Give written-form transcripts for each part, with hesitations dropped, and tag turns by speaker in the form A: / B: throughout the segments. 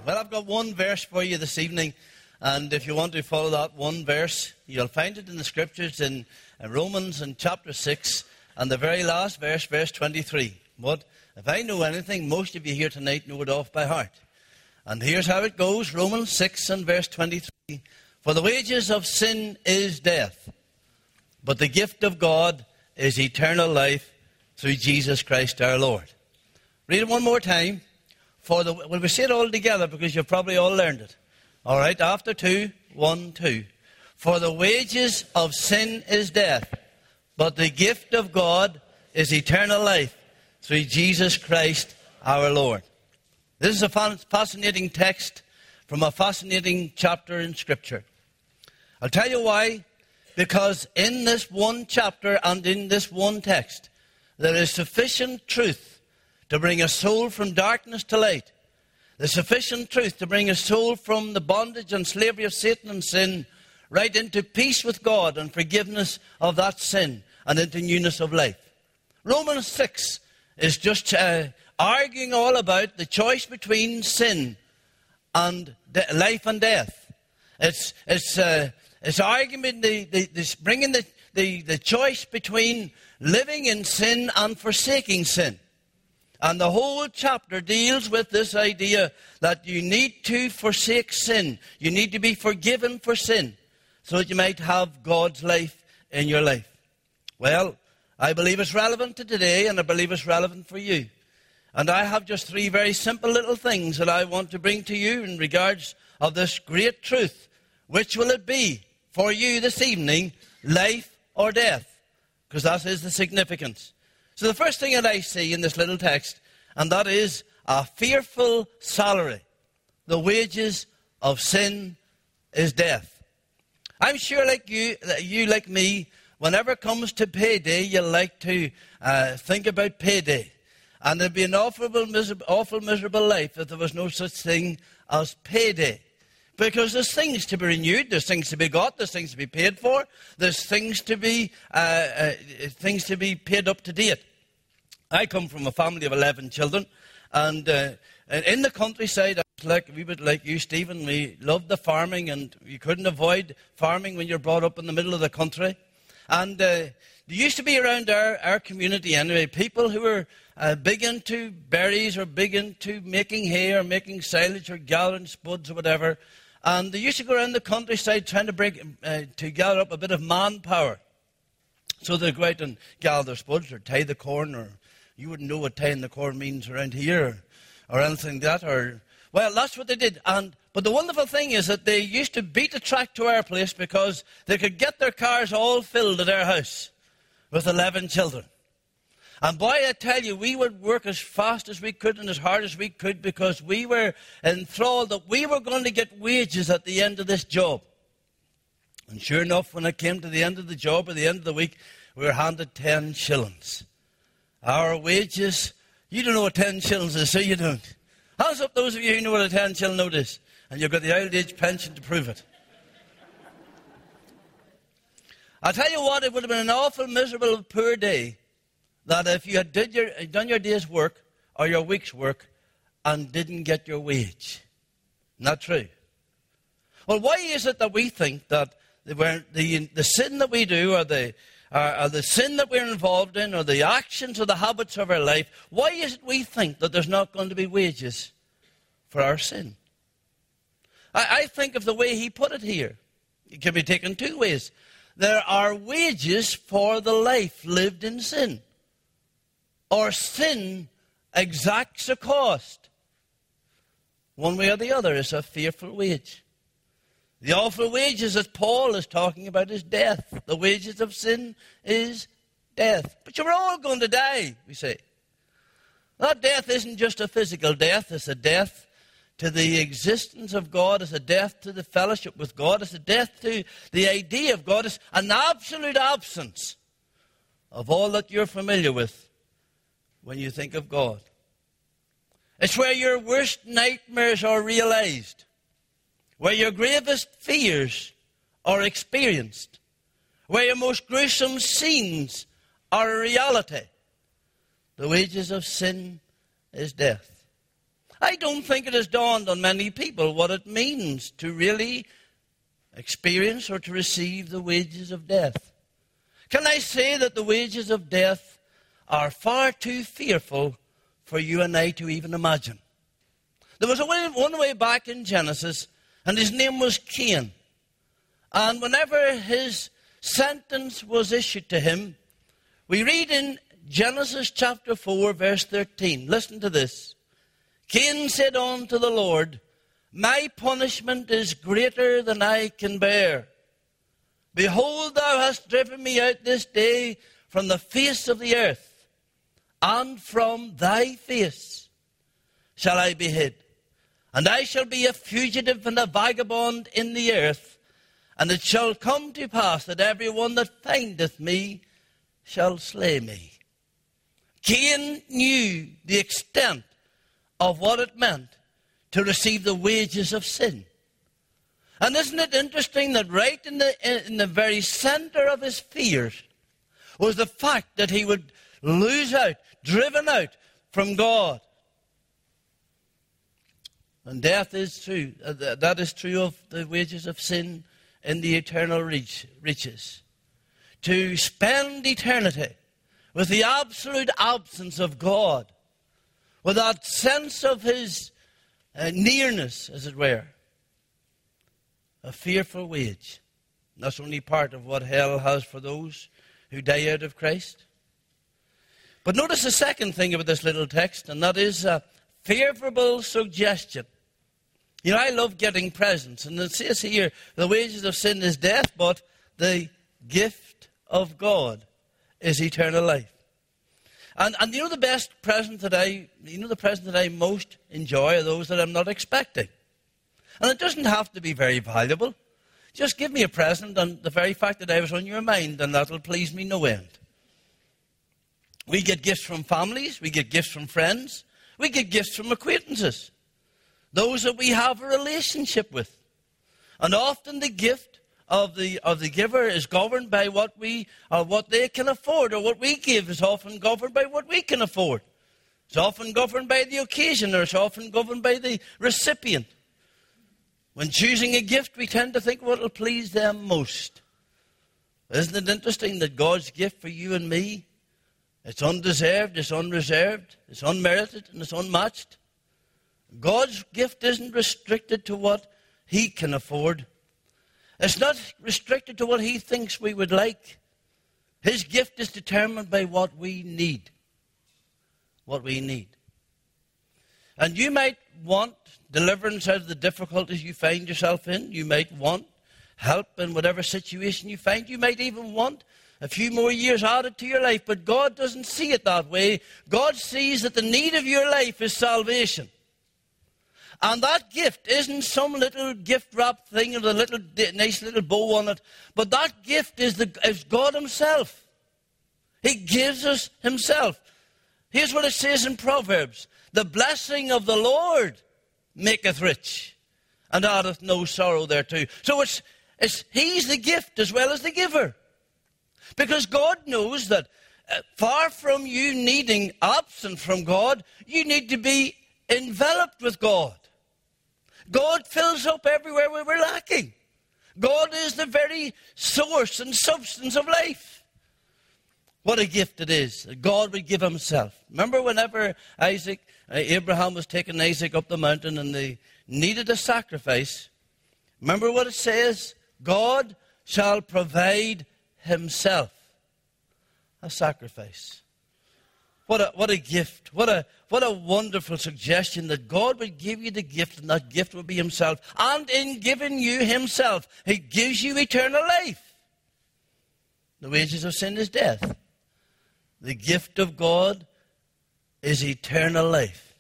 A: Well, I've got one verse for you this evening, and if you want to follow that one verse, you'll find it in the Scriptures in Romans in chapter 6, and the very last verse, verse 23. But if I know anything, most of you here tonight know it off by heart. And here's how it goes, Romans 6 and verse 23. For the wages of sin is death, but the gift of God is eternal life through Jesus Christ our Lord. Read it one more time. Well, we say it all together because you've probably all learned it. All right, after 2, 1, 2. For the wages of sin is death, but the gift of God is eternal life through Jesus Christ our Lord. This is a fascinating text from a fascinating chapter in Scripture. I'll tell you why. Because in this one chapter and in this one text, there is sufficient truth to bring a soul from darkness to light. There's sufficient truth to bring a soul from the bondage and slavery of Satan and sin right into peace with God and forgiveness of that sin and into newness of life. Romans 6 is just arguing all about the choice between sin and life and death. It's arguing bringing the choice between living in sin and forsaking sin. And the whole chapter deals with this idea that you need to forsake sin. You need to be forgiven for sin so that you might have God's life in your life. Well, I believe it's relevant to today, and I believe it's relevant for you. And I have just 3 very simple little things that I want to bring to you in regards of this great truth. Which will it be for you this evening, life or death? Because that is the significance. So the first thing that I see in this little text, and that is a fearful salary. The wages of sin is death. I'm sure like you like me, whenever it comes to payday, you like to think about payday. And it'd be an awful miserable life if there was no such thing as payday. Because there's things to be renewed, there's things to be got, there's things to be paid for, there's things to be paid up to date. I come from a family of 11 children, and in the countryside, we would like you, Stephen, we loved the farming, and you couldn't avoid farming when you're brought up in the middle of the country. And there used to be around our community anyway, people who were big into berries or big into making hay or making silage or gathering spuds or whatever. And they used to go around the countryside trying to gather up a bit of manpower. So they'd go out and gather their spuds or tie the corn, or you wouldn't know what tying the corn means around here or anything like that. Well, that's what they did. But the wonderful thing is that they used to beat the track to our place because they could get their cars all filled at our house with 11 children. And boy, I tell you, we would work as fast as we could and as hard as we could because we were enthralled that we were going to get wages at the end of this job. And sure enough, when it came to the end of the job or the end of the week, we were handed 10 shillings. Our wages, you don't know what 10 shillings is, so you don't. Hands up those of you who know what a 10 shilling note is. And you've got the old age pension to prove it. I'll tell you what, it would have been an awful miserable poor day that if you had done your day's work or your week's work and didn't get your wage. Not true. Well, why is it that we think that the sin that we do or the sin that we're involved in or the actions or the habits of our life, why is it we think that there's not going to be wages for our sin? I think of the way he put it here. It can be taken 2 ways. There are wages for the life lived in sin. Or sin exacts a cost. One way or the other is a fearful wage. The awful wages that Paul is talking about is death. The wages of sin is death. But you're all going to die, we say. That death isn't just a physical death. It's a death to the existence of God. It's a death to the fellowship with God. It's a death to the idea of God. It's an absolute absence of all that you're familiar with when you think of God. It's where your worst nightmares are realized, where your gravest fears are experienced, where your most gruesome scenes are a reality. The wages of sin is death. I don't think it has dawned on many people what it means to really experience or to receive the wages of death. Can I say that the wages of death are far too fearful for you and I to even imagine? There was one way back in Genesis, and his name was Cain. And whenever his sentence was issued to him, we read in Genesis chapter 4, verse 13. Listen to this. Cain said unto the Lord, my punishment is greater than I can bear. Behold, thou hast driven me out this day from the face of the earth, and from thy face shall I be hid. And I shall be a fugitive and a vagabond in the earth. And it shall come to pass that every one that findeth me shall slay me. Cain knew the extent of what it meant to receive the wages of sin. And isn't it interesting that right in the very center of his fears was the fact that he would lose out, driven out from God. And death is true. That is true of the wages of sin in the eternal reaches. To spend eternity with the absolute absence of God, with that sense of his nearness, as it were. A fearful wage. That's only part of what hell has for those who die out of Christ. But notice the second thing about this little text, and that is a favorable suggestion. You know, I love getting presents, and it says here, the wages of sin is death, but the gift of God is eternal life. And you know the present that I most enjoy are those that I'm not expecting. And it doesn't have to be very valuable. Just give me a present, and the very fact that I was on your mind, and that'll please me no end. We get gifts from families, we get gifts from friends, we get gifts from acquaintances. Those that we have a relationship with. And often the gift of the giver is governed by what they can afford, or what we give is often governed by what we can afford. It's often governed by the occasion, or it's often governed by the recipient. When choosing a gift, we tend to think what will please them most. Isn't it interesting that God's gift for you and me, it's undeserved, it's unreserved, it's unmerited, and it's unmatched? God's gift isn't restricted to what he can afford. It's not restricted to what he thinks we would like. His gift is determined by what we need. What we need. And you might want deliverance out of the difficulties you find yourself in. You might want help in whatever situation you find. You might even want a few more years added to your life. But God doesn't see it that way. God sees that the need of your life is salvation. And that gift isn't some little gift-wrapped thing with a nice little bow on it. But that gift is God himself. He gives us himself. Here's what it says in Proverbs. The blessing of the Lord maketh rich, and addeth no sorrow thereto. So he's the gift as well as the giver. Because God knows that far from you needing absent from God, you need to be enveloped with God. God fills up everywhere where we're lacking. God is the very source and substance of life. What a gift it is that God would give himself. Remember whenever Abraham was taking Isaac up the mountain and they needed a sacrifice, remember what it says? God shall provide himself a sacrifice. What a gift. What a wonderful suggestion that God would give you the gift, and that gift would be himself. And in giving you himself, he gives you eternal life. The wages of sin is death. The gift of God is eternal life.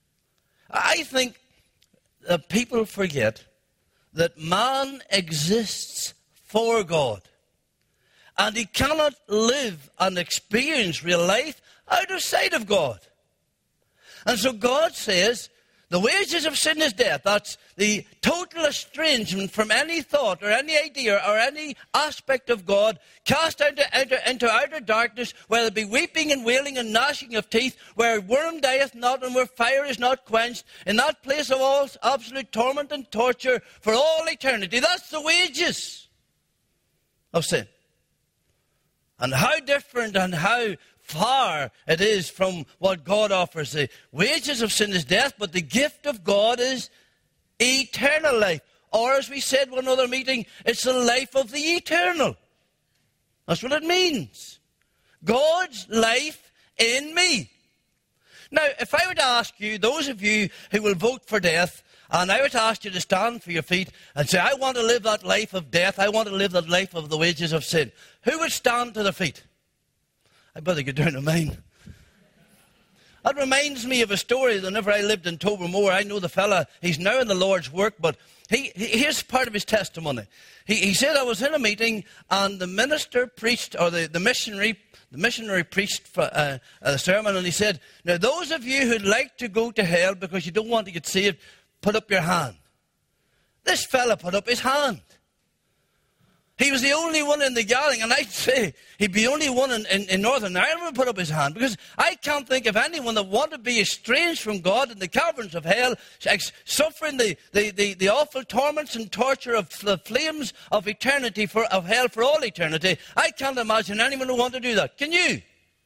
A: I think that people forget that man exists for God. And he cannot live and experience real life out of sight of God. And so God says The wages of sin is death. That's the total estrangement from any thought or any idea or any aspect of God, cast into outer darkness, where there be weeping and wailing and gnashing of teeth, where worm dieth not and where fire is not quenched, in that place of all absolute torment and torture for all eternity. That's the wages of sin. And how different and how far it is from what God offers. The wages of sin is death, but the gift of God is eternal life. Or as we said one other meeting, it's the life of the eternal. That's what it means. God's life in me. Now, if I were to ask you, those of you who will vote for death, and I were to ask you to stand for your feet and say, I want to live that life of death, I want to live that life of the wages of sin, who would stand to their feet? I better get down to mine. That reminds me of a story that whenever I lived in Tobermore, I know the fella, he's now in the Lord's work, but here's part of his testimony. He said, I was in a meeting and the minister preached, or the missionary preached a sermon, and he said, now those of you who'd like to go to hell because you don't want to get saved, put up your hand. This fella put up his hand. He was the only one in the gathering, and I'd say he'd be the only one in Northern Ireland who put up his hand, because I can't think of anyone that wanted to be estranged from God in the caverns of hell, suffering the awful torments and torture of the flames of eternity, of hell for all eternity. I can't imagine anyone who wanted to do that. Can you?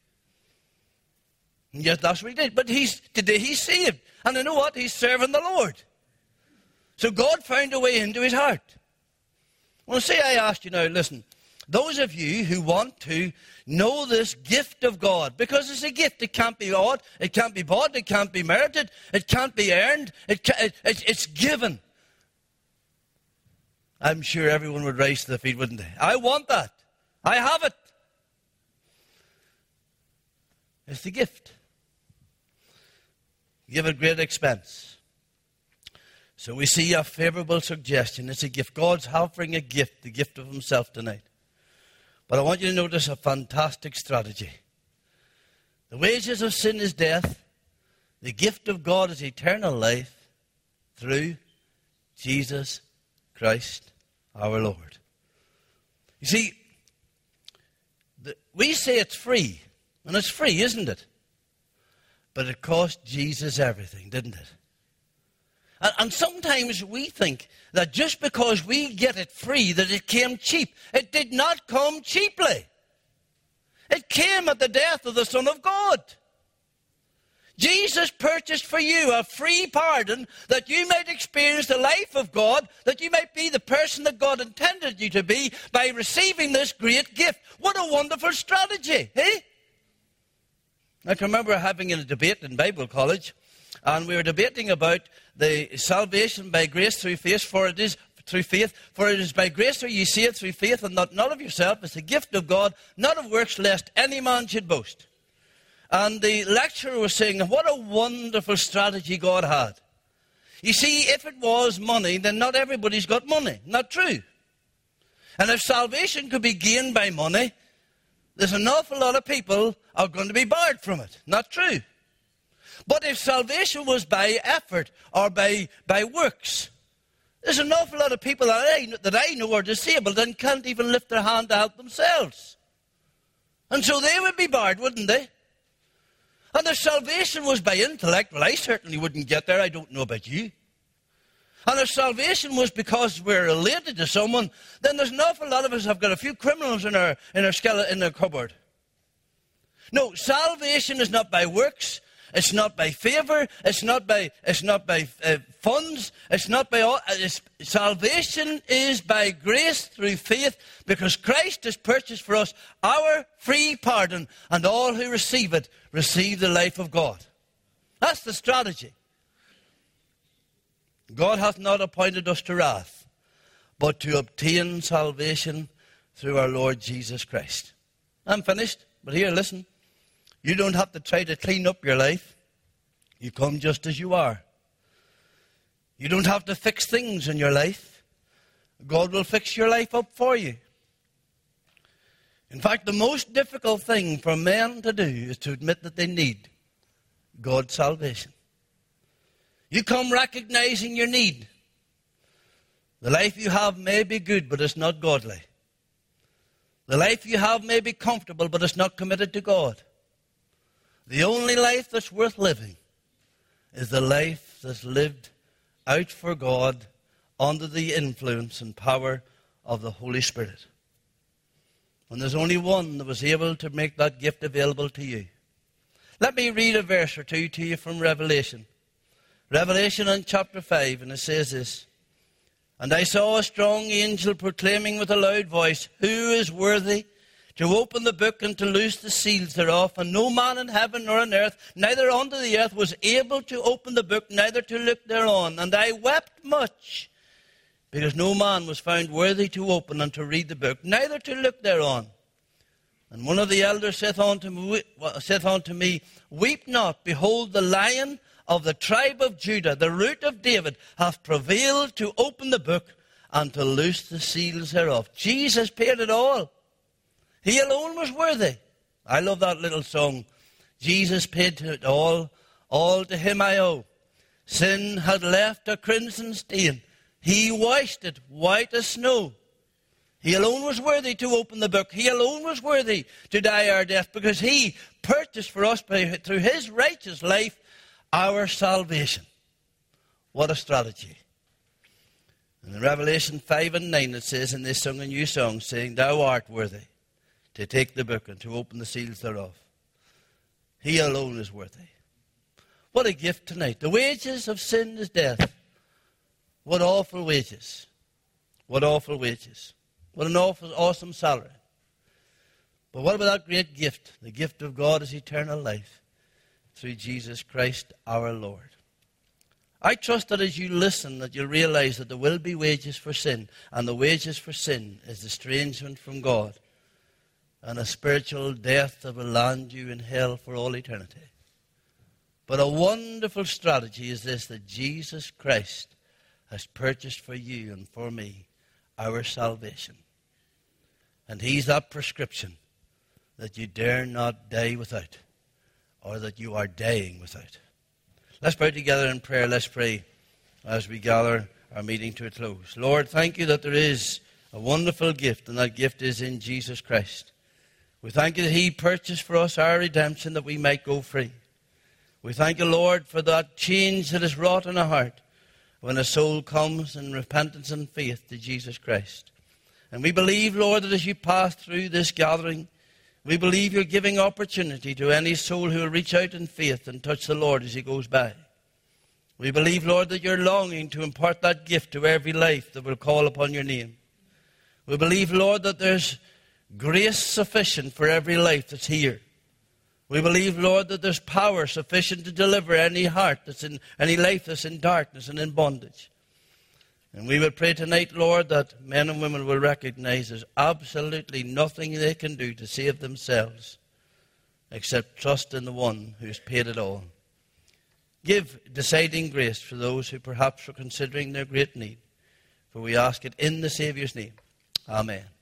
A: And yes, that's what he did. But today he's saved. And you know what? He's serving the Lord. So God found a way into his heart. Well, say I asked you now, listen, those of you who want to know this gift of God, because it's a gift, it can't be bought, it can't be bought, it can't be merited, it can't be earned, it's given. I'm sure everyone would rise to their feet, wouldn't they? I want that. I have it. It's the gift. Give at great expense. So we see a favorable suggestion. It's a gift. God's offering a gift, the gift of himself tonight. But I want you to notice a fantastic strategy. The wages of sin is death. The gift of God is eternal life through Jesus Christ our Lord. You see, we say it's free, and it's free, isn't it? But it cost Jesus everything, didn't it? And sometimes we think that just because we get it free, that it came cheap. It did not come cheaply. It came at the death of the Son of God. Jesus purchased for you a free pardon that you might experience the life of God, that you might be the person that God intended you to be by receiving this great gift. What a wonderful strategy, eh? I can remember having a debate in Bible college, and we were debating about the salvation by grace through faith, for it is through faith, for it is by grace are ye saved through faith, and not of yourself, it's a gift of God, not of works, lest any man should boast. And the lecturer was saying, what a wonderful strategy God had. You see, if it was money, then not everybody's got money. Not true. And if salvation could be gained by money, there's an awful lot of people are going to be barred from it. Not true. But if salvation was by effort or by works, there's an awful lot of people that I know are disabled and can't even lift their hand to help themselves. And so they would be barred, wouldn't they? And if salvation was by intellect, well, I certainly wouldn't get there. I don't know about you. And if salvation was because we're related to someone, then there's an awful lot of us have got a few criminals in our cupboard. No, salvation is not by works. It's not by favor. It's not by funds. It's not by salvation is by grace through faith, because Christ has purchased for us our free pardon, and all who receive it receive the life of God. That's the strategy. God hath not appointed us to wrath, but to obtain salvation through our Lord Jesus Christ. I'm finished, but here, listen. You don't have to try to clean up your life. You come just as you are. You don't have to fix things in your life. God will fix your life up for you. In fact, the most difficult thing for men to do is to admit that they need God's salvation. You come recognizing your need. The life you have may be good, but it's not godly. The life you have may be comfortable, but it's not committed to God. The only life that's worth living is the life that's lived out for God under the influence and power of the Holy Spirit. And there's only one that was able to make that gift available to you. Let me read a verse or two to you from Revelation. Revelation in chapter 5, and it says this. And I saw a strong angel proclaiming with a loud voice, Who is worthy to open the book and to loose the seals thereof? And no man in heaven nor on earth, neither under the earth, was able to open the book, neither to look thereon. And I wept much, because no man was found worthy to open and to read the book, neither to look thereon. And one of the elders saith unto me, Weep not, behold, the Lion of the tribe of Judah, the Root of David, hath prevailed to open the book and to loose the seals thereof. Jesus paid it all. He alone was worthy. I love that little song. Jesus paid it all to him I owe. Sin had left a crimson stain. He washed it white as snow. He alone was worthy to open the book. He alone was worthy to die our death, because he purchased for us through his righteous life our salvation. What a strategy. And in Revelation 5 and 9 it says, and they sung a new song, saying, Thou art worthy to take the book and to open the seals thereof. He alone is worthy. What a gift tonight. The wages of sin is death. What awful wages. What awful wages. What an awful, awesome salary. But what about that great gift? The gift of God is eternal life through Jesus Christ our Lord. I trust that as you listen, that you'll realize that there will be wages for sin, and the wages for sin is estrangement from God and a spiritual death that will land you in hell for all eternity. But a wonderful strategy is this, that Jesus Christ has purchased for you and for me our salvation. And he's that prescription that you dare not die without, or that you are dying without. Let's bow together in prayer. Let's pray as we gather our meeting to a close. Lord, thank you that there is a wonderful gift, and that gift is in Jesus Christ. We thank you that he purchased for us our redemption, that we might go free. We thank you, Lord, for that change that is wrought in our heart when a soul comes in repentance and faith to Jesus Christ. And we believe, Lord, that as you pass through this gathering, we believe you're giving opportunity to any soul who will reach out in faith and touch the Lord as he goes by. We believe, Lord, that you're longing to impart that gift to every life that will call upon your name. We believe, Lord, that there's grace sufficient for every life that's here. We believe, Lord, that there's power sufficient to deliver any heart that's in any life that's in darkness and in bondage. And we would pray tonight, Lord, that men and women will recognize there's absolutely nothing they can do to save themselves except trust in the one who's paid it all. Give deciding grace for those who perhaps are considering their great need. For we ask it in the Saviour's name. Amen.